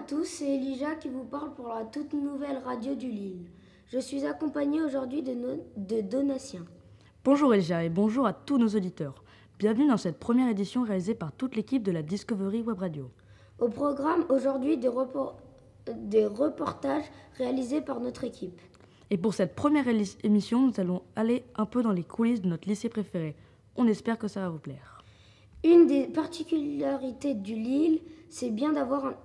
tous, c'est Elijah qui vous parle pour la toute nouvelle radio du Lille. Je suis accompagné aujourd'hui de Donatien. Bonjour Elijah et bonjour à tous nos auditeurs. Bienvenue dans cette première édition réalisée par toute l'équipe de la Discovery Web Radio. Au programme aujourd'hui des reportages réalisés par notre équipe. Et pour cette première émission, nous allons aller un peu dans les coulisses de notre lycée préféré. On espère que ça va vous plaire. Une des particularités du Lille, c'est bien d'avoir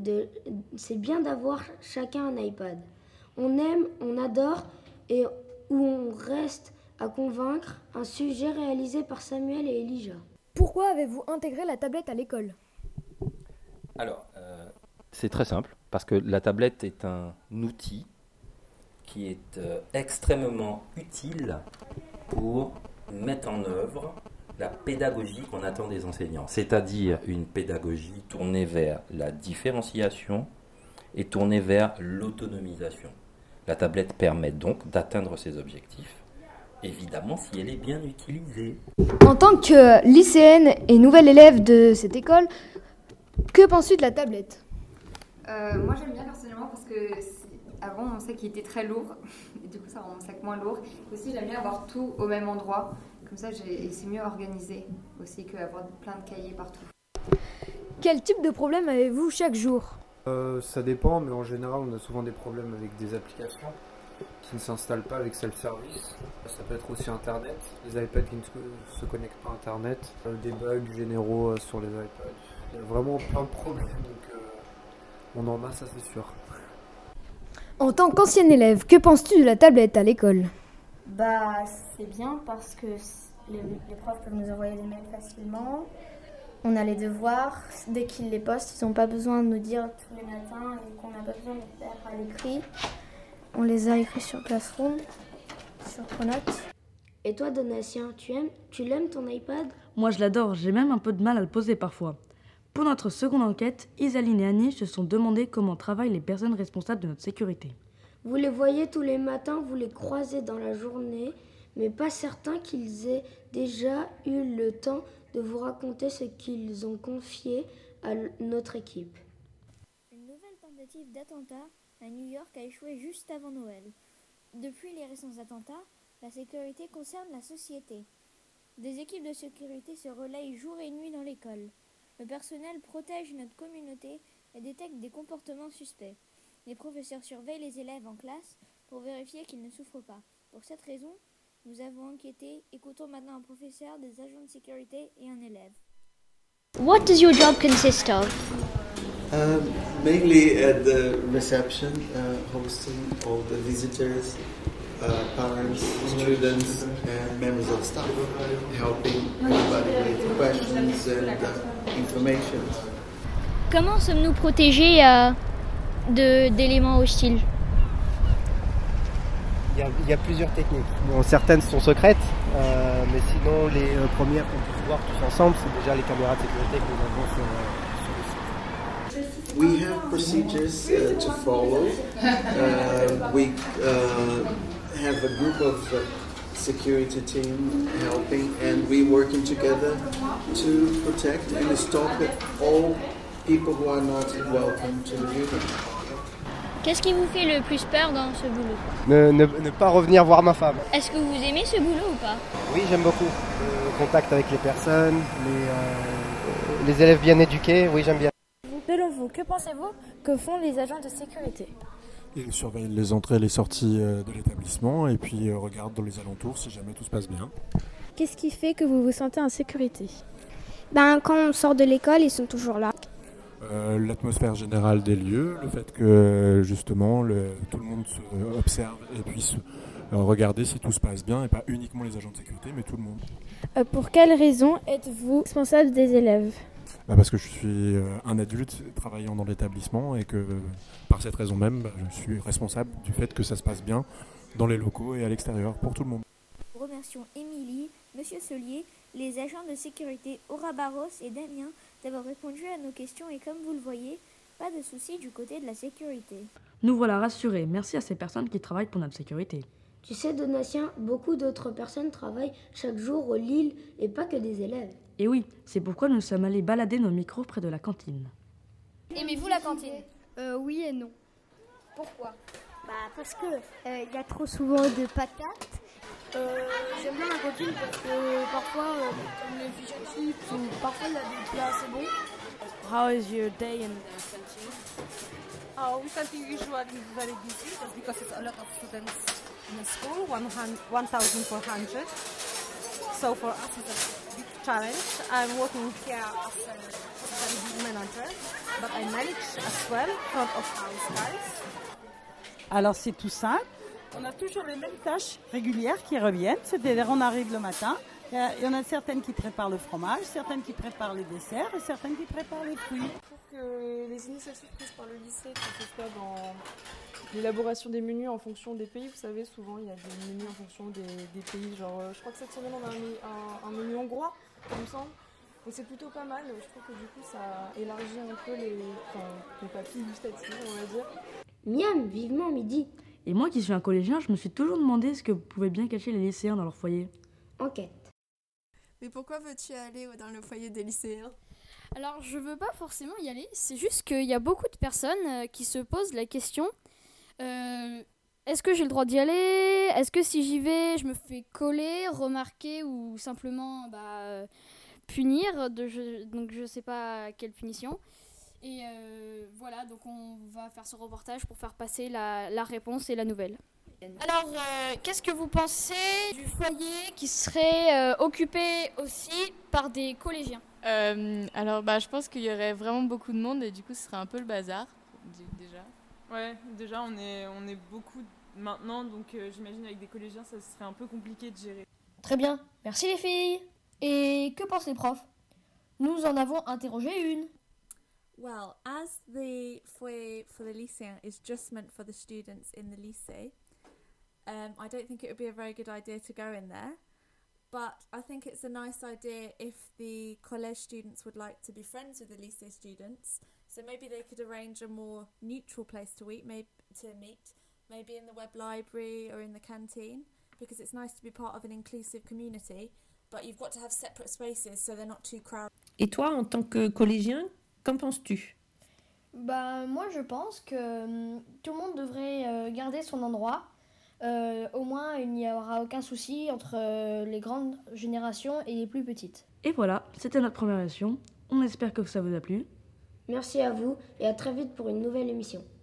chacun un iPad. On aime, on adore et où on reste à convaincre, un sujet réalisé par Samuel et Elijah. Pourquoi avez-vous intégré la tablette à l'école ? Alors, c'est très simple, parce que la tablette est un outil qui est extrêmement utile pour mettre en œuvre la pédagogie qu'on attend des enseignants, c'est-à-dire une pédagogie tournée vers la différenciation et tournée vers l'autonomisation. La tablette permet donc d'atteindre ces objectifs, évidemment si elle est bien utilisée. En tant que lycéenne et nouvelle élève de cette école, que penses-tu de la tablette ? Moi j'aime bien personnellement parce que avant mon sac était très lourd et du coup ça rend mon sac moins lourd. Aussi j'aime bien avoir tout au même endroit, comme ça c'est mieux organisé aussi qu'avoir plein de cahiers partout. Quel type de problème avez-vous chaque jour ? Ça dépend, mais en général on a souvent des problèmes avec des applications qui ne s'installent pas avec self-service. Ça peut être aussi Internet, les iPads qui ne se connectent pas à Internet, des bugs généraux sur les iPads. Il y a vraiment plein de problèmes, donc on en a, ça c'est sûr. En tant qu'ancienne élève, que penses-tu de la tablette à l'école ? C'est bien parce que les profs peuvent nous envoyer des mails facilement. On a les devoirs, dès qu'ils les postent, ils n'ont pas besoin de nous dire tous les matins et qu'on n'a pas besoin de les faire à l'écrit. On les a écrits sur Classroom, sur Pronote. Et toi Donatien, tu l'aimes ton iPad ? Moi je l'adore, j'ai même un peu de mal à le poser parfois. Pour notre seconde enquête, Isaline et Annie se sont demandé comment travaillent les personnes responsables de notre sécurité. Vous les voyez tous les matins, vous les croisez dans la journée, mais pas certain qu'ils aient déjà eu le temps de vous raconter ce qu'ils ont confié à notre équipe. Une nouvelle tentative d'attentat à New York a échoué juste avant Noël. Depuis les récents attentats, la sécurité concerne la société. Des équipes de sécurité se relayent jour et nuit dans l'école. Le personnel protège notre communauté et détecte des comportements suspects. Les professeurs surveillent les élèves en classe pour vérifier qu'ils ne souffrent pas. Pour cette raison, nous avons enquêté. Écoutons maintenant un professeur, des agents de sécurité et un élève. What does your job consist of? Mainly at the reception, hosting all the visitors, parents, students, and members of staff, helping everybody with questions and information. Comment sommes-nous protégés d'éléments hostiles? Il y a plusieurs techniques. Bon, certaines sont secrètes, mais sinon les premières qu'on peut voir tous ensemble, c'est déjà les caméras de sécurité que nous avons sur le site. We have procedures to follow. We have a group of security team helping, and we working together to protect and stop all people who are not welcome to the building. Qu'est-ce qui vous fait le plus peur dans ce boulot? Ne pas revenir voir ma femme. Est-ce que vous aimez ce boulot ou pas? Oui, j'aime beaucoup. Le contact avec les personnes, les élèves bien éduqués, oui, j'aime bien. Selon vous, que pensez-vous que font les agents de sécurité ? Ils surveillent les entrées et les sorties de l'établissement et puis regardent dans les alentours si jamais tout se passe bien. Qu'est-ce qui fait que vous vous sentez en sécurité ? Quand on sort de l'école, ils sont toujours là. L'atmosphère générale des lieux, le fait que justement tout le monde observe et puisse regarder si tout se passe bien et pas uniquement les agents de sécurité mais tout le monde. Pour quelles raisons êtes-vous responsable des élèves ? Parce que je suis un adulte travaillant dans l'établissement et que par cette raison même, je suis responsable du fait que ça se passe bien dans les locaux et à l'extérieur pour tout le monde. Nous remercions Émilie, Monsieur Solier, les agents de sécurité Aura Barros et Damien d'avoir répondu à nos questions et comme vous le voyez, pas de soucis du côté de la sécurité. Nous voilà rassurés, merci à ces personnes qui travaillent pour notre sécurité. Tu sais Donatien, beaucoup d'autres personnes travaillent chaque jour au Lille et pas que des élèves. Et oui, c'est pourquoi nous sommes allés balader nos micros près de la cantine. Aimez-vous la cantine ? Oui et non. Pourquoi? Parce que il y a trop souvent de patates. J'aime bien la cantine parce que parfois, comme les fish and chips, ou parfois il y a des plats assez bons. How is your day in the canteen? We canteen usually very busy just because it's a lot of students in the school, 1,400. So for us it's a big challenge. I'm working here as a hospitality manager, but I manage as well front of house guys. Alors c'est tout simple. On a toujours les mêmes tâches régulières qui reviennent. C'est-à-dire on arrive le matin. Il y en a certaines qui préparent le fromage, certaines qui préparent les desserts et certaines qui préparent les fruits. Je trouve que les initiatives prises par le lycée, que ce soit dans l'élaboration des menus en fonction des pays, vous savez, souvent il y a des menus en fonction des pays. Genre, je crois que cette semaine on a un menu hongrois, il me semble. Donc c'est plutôt pas mal. Je trouve que du coup ça élargit un peu les papilles gustatives, on va dire. Miam, vivement midi. Et moi qui suis un collégien, je me suis toujours demandé ce que pouvaient bien cacher les lycéens dans leur foyer. Enquête. Mais pourquoi veux-tu aller dans le foyer des lycéens? Alors, je veux pas forcément y aller. C'est juste qu'il y a beaucoup de personnes qui se posent la question est-ce que j'ai le droit d'y aller? Est-ce que si j'y vais, je me fais coller, remarquer ou simplement punir? Donc, je sais pas quelle punition. Et voilà, donc on va faire ce reportage pour faire passer la réponse et la nouvelle. Alors, qu'est-ce que vous pensez du foyer qui serait occupé aussi par des collégiens? Alors, je pense qu'il y aurait vraiment beaucoup de monde et du coup, ce serait un peu le bazar, déjà. Ouais, déjà, on est beaucoup maintenant, donc j'imagine avec des collégiens, ça serait un peu compliqué de gérer. Très bien, merci les filles. Et que pensent les profs? Nous en avons interrogé une. Well, as the foyer for the lycéen is just meant for the students in the lycée, I don't think it would be a very good idea to go in there. But I think it's a nice idea if the college students would like to be friends with the lycée students. So maybe they could arrange a more neutral place to meet, maybe in the web library or in the canteen, because it's nice to be part of an inclusive community. But you've got to have separate spaces so they're not too crowded. Et toi, en tant que collégien, qu'en penses-tu? Moi je pense que tout le monde devrait garder son endroit. Au moins il n'y aura aucun souci entre les grandes générations et les plus petites. Et voilà, c'était notre première émission. On espère que ça vous a plu. Merci à vous et à très vite pour une nouvelle émission.